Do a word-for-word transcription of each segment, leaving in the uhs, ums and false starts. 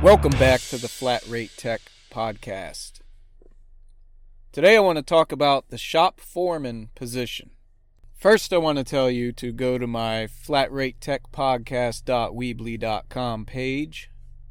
Welcome back to the Flat Rate Tech Podcast. Today I want to talk about the shop foreman position. First, I want to tell you to go to my flat rate tech podcast dot weebly dot com page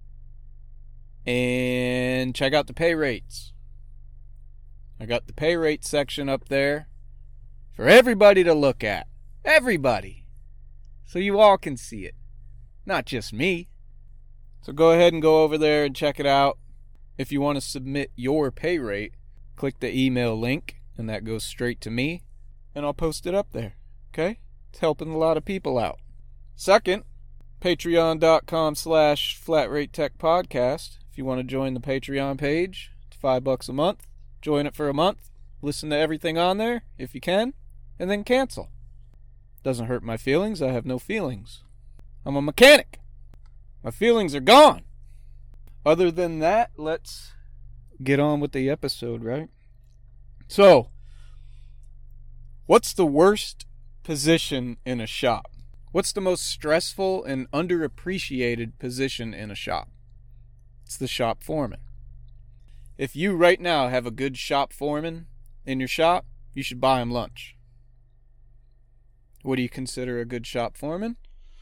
and check out the pay rates. I got the pay rate section up there for everybody to look at. Everybody. So you all can see it. Not just me. So go ahead and go over there and check it out. If you want to submit your pay rate, click the email link, and that goes straight to me, and I'll post it up there. Okay? It's helping a lot of people out. Second, patreon.com slash flatratetechpodcast. If you want to join the Patreon page, it's five bucks a month. Join it for a month. Listen to everything on there, if you can, and then cancel. Doesn't hurt my feelings. I have no feelings. I'm a mechanic. My feelings are gone. Other than that, let's get on with the episode, right? So, what's the worst position in a shop? What's the most stressful and underappreciated position in a shop? It's the shop foreman. If you right now have a good shop foreman in your shop, you should buy him lunch. What do you consider a good shop foreman?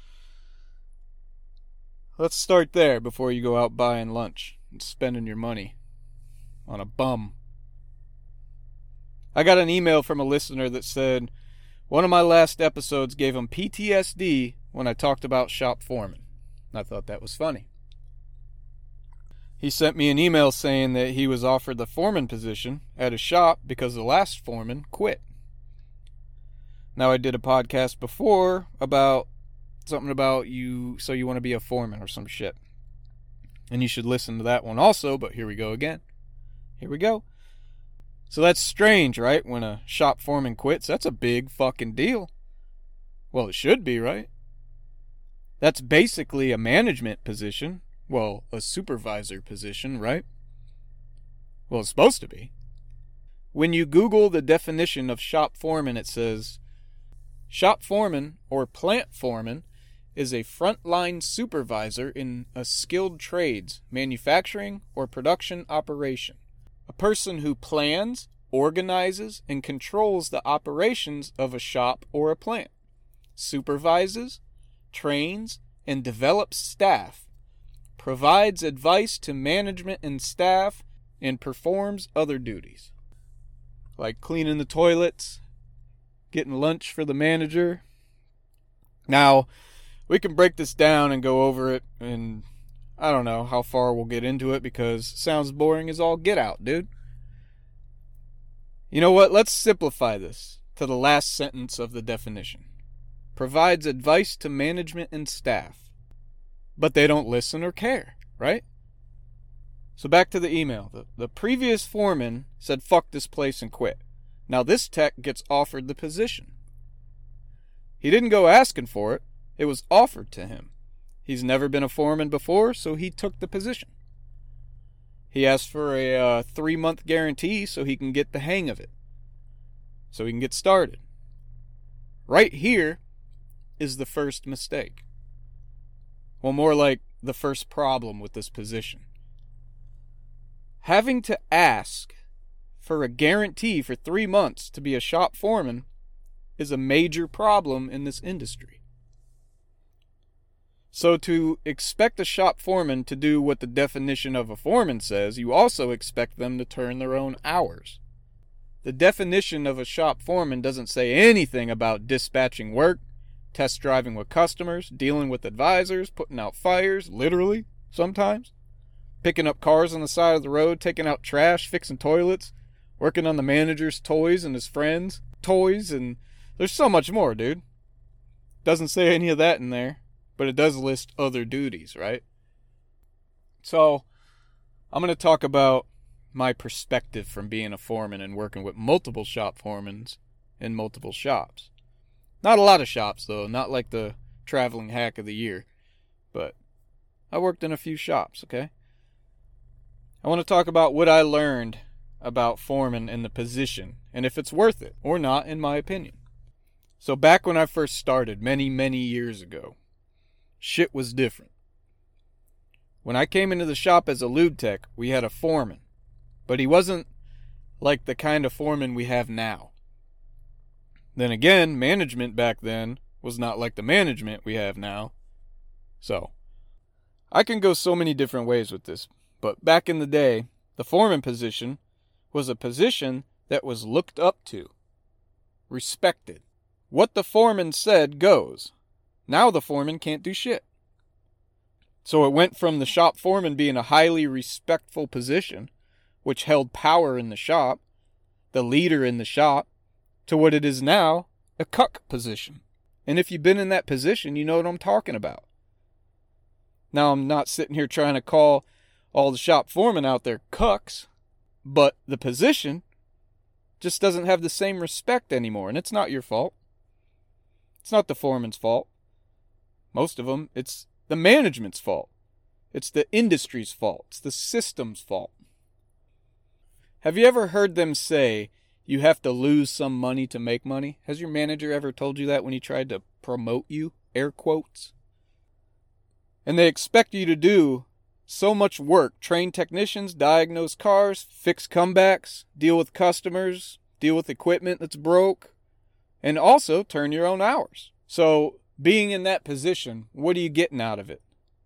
Let's start there before you go out buying lunch and spending your money on a bum. I got an email from a listener that said one of my last episodes gave him P T S D when I talked about shop foreman. I thought that was funny. He sent me an email saying that he was offered the foreman position at his shop because the last foreman quit. Now, I did a podcast before about something about you, so you want to be a foreman or some shit. And you should listen to that one also, but here we go again. Here we go. So that's strange, right? When a shop foreman quits, that's a big fucking deal. Well, it should be, right? That's basically a management position. Well, a supervisor position, right? Well, it's supposed to be. When you Google the definition of shop foreman, it says, shop foreman or plant foreman is a frontline supervisor in a skilled trades, manufacturing, or production operation. A person who plans, organizes, and controls the operations of a shop or a plant, supervises, trains, and develops staff, provides advice to management and staff, and performs other duties, like cleaning the toilets, getting lunch for the manager. Now, we can break this down and go over it, and I don't know how far we'll get into it because it sounds boring as all get out, dude. You know what? Let's simplify this to the last sentence of the definition. Provides advice to management and staff. But they don't listen or care, right? So back to the email. The, the previous foreman said, fuck this place and quit. Now this tech gets offered the position. He didn't go asking for it. It was offered to him. He's never been a foreman before, so he took the position. He asked for a uh, three-month guarantee so he can get the hang of it. So he can get started. Right here is the first mistake. Well, more like the first problem with this position. Having to ask for a guarantee for three months to be a shop foreman is a major problem in this industry. So to expect a shop foreman to do what the definition of a foreman says, you also expect them to turn their own hours. The definition of a shop foreman doesn't say anything about dispatching work, test driving with customers, dealing with advisors, putting out fires, literally, sometimes, picking up cars on the side of the road, taking out trash, fixing toilets, working on the manager's toys and his friends' toys, and there's so much more, dude. Doesn't say any of that in there, but it does list other duties, right? So, I'm going to talk about my perspective from being a foreman and working with multiple shop foremans in multiple shops. Not a lot of shops, though, not like the traveling hack of the year, but I worked in a few shops, okay? I want to talk about what I learned about foreman and the position, and if it's worth it or not, in my opinion. So back when I first started, many, many years ago, shit was different. When I came into the shop as a lube tech, we had a foreman. But he wasn't like the kind of foreman we have now. Then again, management back then was not like the management we have now. So, I can go so many different ways with this. But back in the day, the foreman position was a position that was looked up to, respected. What the foreman said goes. Now the foreman can't do shit. So it went from the shop foreman being a highly respectful position, which held power in the shop, the leader in the shop, to what it is now, a cuck position. And if you've been in that position, you know what I'm talking about. Now, I'm not sitting here trying to call all the shop foremen out there cucks, but the position just doesn't have the same respect anymore, and it's not your fault. It's not the foreman's fault. Most of them, it's the management's fault. It's the industry's fault. It's the system's fault. Have you ever heard them say you have to lose some money to make money? Has your manager ever told you that when he tried to promote you? Air quotes. And they expect you to do so much work. Train technicians, diagnose cars, fix comebacks, deal with customers, deal with equipment that's broke, and also turn your own hours. So, being in that position, what are you getting out of it?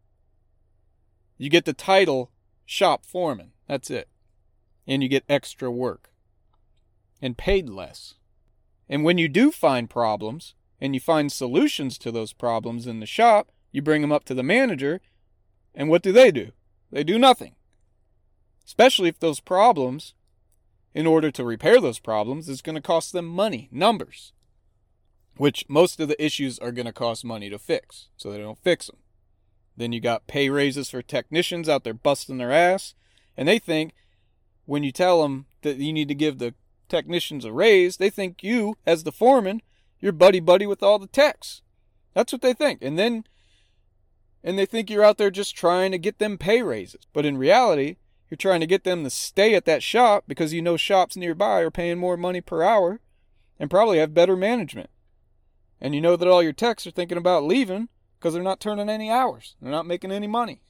You get the title shop foreman. That's it. And you get extra work. And paid less. And when you do find problems, and you find solutions to those problems in the shop, you bring them up to the manager, and what do they do? They do nothing. Especially if those problems, in order to repair those problems, is going to cost them money, numbers. Which most of the issues are going to cost money to fix, so they don't fix them. Then you got pay raises for technicians out there busting their ass, and they think when you tell them that you need to give the technicians a raise, they think you, as the foreman, you're buddy-buddy with all the techs. That's what they think. And then, and they think you're out there just trying to get them pay raises. But in reality, you're trying to get them to stay at that shop because you know shops nearby are paying more money per hour and probably have better management. And you know that all your techs are thinking about leaving because they're not turning any hours. They're not making any money.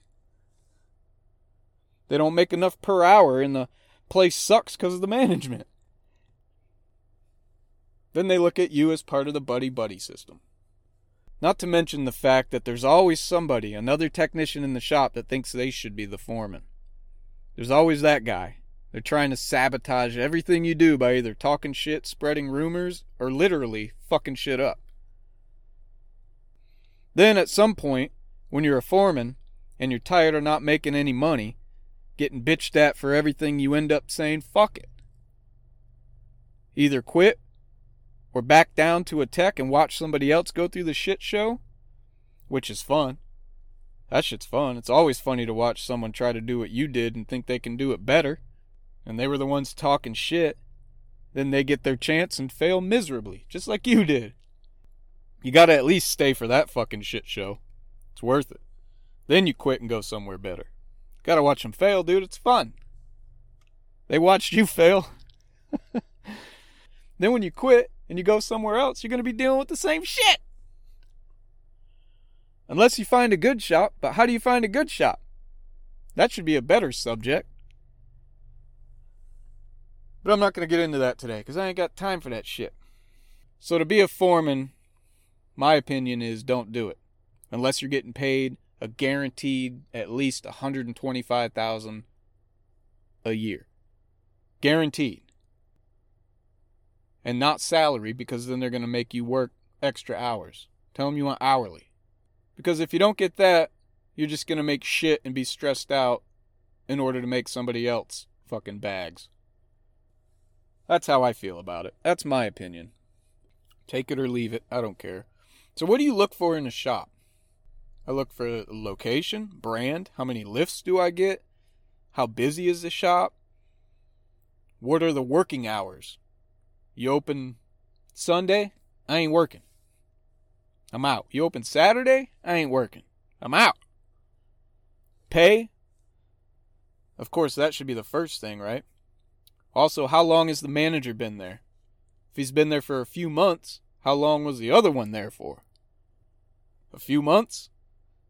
They don't make enough per hour and the place sucks because of the management. Then they look at you as part of the buddy-buddy system. Not to mention the fact that there's always somebody, another technician in the shop that thinks they should be the foreman. There's always that guy. They're trying to sabotage everything you do by either talking shit, spreading rumors, or literally fucking shit up. Then at some point, when you're a foreman, and you're tired of not making any money, getting bitched at for everything, you end up saying, fuck it. Either quit, or back down to a tech and watch somebody else go through the shit show, which is fun. That shit's fun. It's always funny to watch someone try to do what you did and think they can do it better, and they were the ones talking shit. Then they get their chance and fail miserably, just like you did. You gotta at least stay for that fucking shit show. It's worth it. Then you quit and go somewhere better. Gotta watch them fail, dude. It's fun. They watched you fail. Then when you quit and you go somewhere else, you're gonna be dealing with the same shit. Unless you find a good shop. But how do you find a good shop? That should be a better subject. But I'm not gonna get into that today because I ain't got time for that shit. So to be a foreman, my opinion is don't do it. Unless you're getting paid a guaranteed at least one hundred twenty-five thousand dollars a year. Guaranteed. And not salary, because then they're going to make you work extra hours. Tell them you want hourly. Because if you don't get that, you're just going to make shit and be stressed out in order to make somebody else fucking bags. That's how I feel about it. That's my opinion. Take it or leave it. I don't care. So what do you look for in a shop? I look for location, brand, how many lifts do I get? How busy is the shop? What are the working hours? You open Sunday? I ain't working. I'm out. You open Saturday? I ain't working. I'm out. Pay? Of course, that should be the first thing, right? Also, how long has the manager been there? If he's been there for a few months, how long was the other one there for? A few months?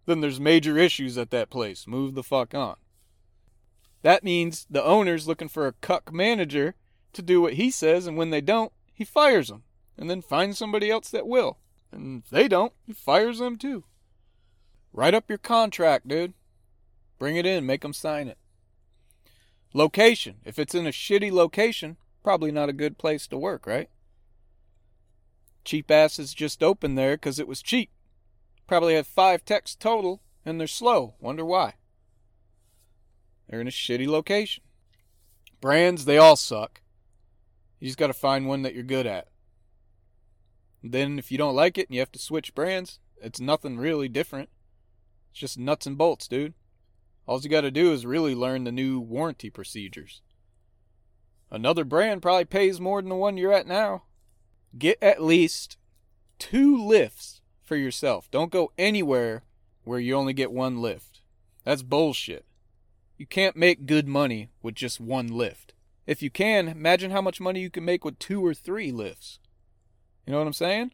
then there's major issues at that place. Move the fuck on. That means the owner's looking for a cuck manager to do what he says, and when they don't, he fires them, and then finds somebody else that will. And if they don't, he fires them too. Write up your contract, dude. Bring it in, make them sign it. Location. If it's in a shitty location, probably not a good place to work, right? Cheap asses just opened there because it was cheap. Probably have five techs total, and they're slow. Wonder why. They're in a shitty location. Brands, they all suck. You just got to find one that you're good at. And then if you don't like it and you have to switch brands, it's nothing really different. It's just nuts and bolts, dude. All you got to do is really learn the new warranty procedures. Another brand probably pays more than the one you're at now. Get at least two lifts for yourself. Don't go anywhere where you only get one lift. That's bullshit. You can't make good money with just one lift. If you can, imagine how much money you can make with two or three lifts. You know what I'm saying?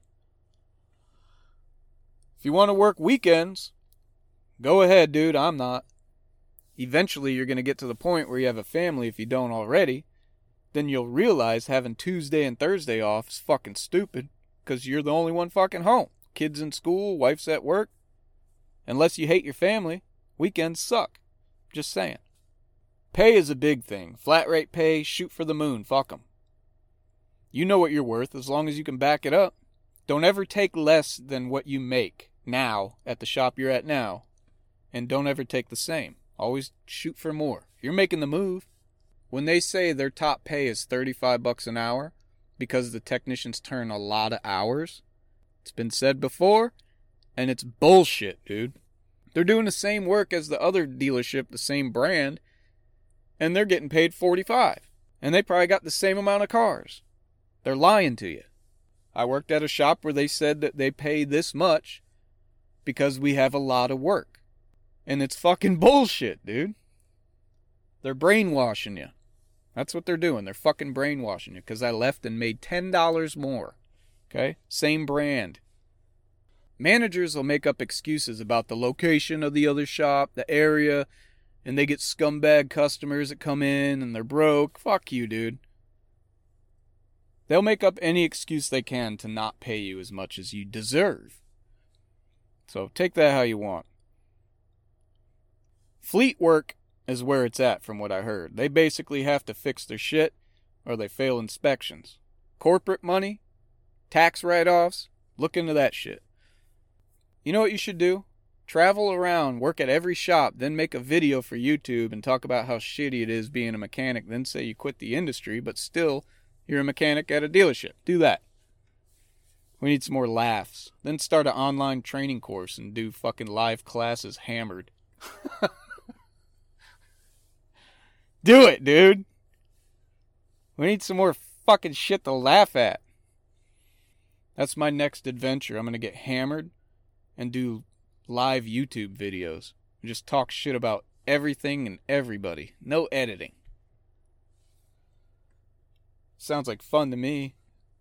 If you want to work weekends, go ahead, dude. I'm not. Eventually, you're going to get to the point where you have a family if you don't already. Then you'll realize having Tuesday and Thursday off is fucking stupid because you're the only one fucking home. Kids in school, wife's at work. Unless you hate your family, weekends suck. Just saying. Pay is a big thing. Flat rate pay, shoot for the moon, fuck 'em. You know what you're worth as long as you can back it up. Don't ever take less than what you make now at the shop you're at now. And don't ever take the same. Always shoot for more. You're making the move. When they say their top pay is thirty-five bucks an hour because the technicians turn a lot of hours, it's been said before, and it's bullshit, dude. They're doing the same work as the other dealership, the same brand, and they're getting paid forty-five. And they probably got the same amount of cars. They're lying to you. I worked at a shop where they said that they pay this much because we have a lot of work. And it's fucking bullshit, dude. They're brainwashing you. That's what they're doing. They're fucking brainwashing you because I left and made ten dollars more. Okay? Same brand. Managers will make up excuses about the location of the other shop, the area, and they get scumbag customers that come in and they're broke. Fuck you, dude. They'll make up any excuse they can to not pay you as much as you deserve. So take that how you want. Fleet work is where it's at from what I heard. They basically have to fix their shit or they fail inspections. Corporate money, tax write-offs, look into that shit. You know what you should do? Travel around, work at every shop, then make a video for YouTube and talk about how shitty it is being a mechanic, then say you quit the industry, but still you're a mechanic at a dealership. Do that. We need some more laughs. Then start an online training course and do fucking live classes hammered. Do it, dude. We need some more fucking shit to laugh at. That's my next adventure. I'm going to get hammered and do live YouTube videos. And just talk shit about everything and everybody. No editing. Sounds like fun to me.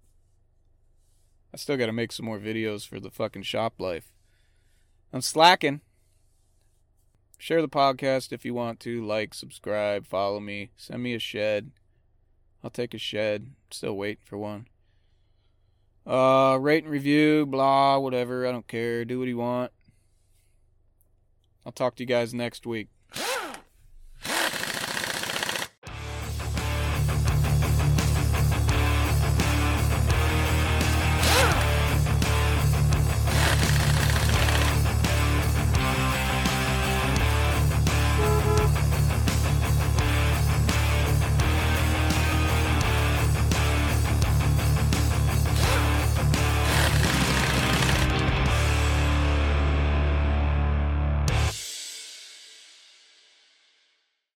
I still got to make some more videos for the fucking shop life. I'm slacking. Share the podcast if you want to. Like, subscribe, follow me. Send me a shed. I'll take a shed. Still waiting for one. Uh, rate and review, blah, whatever. I don't care. Do what you want. I'll talk to you guys next week.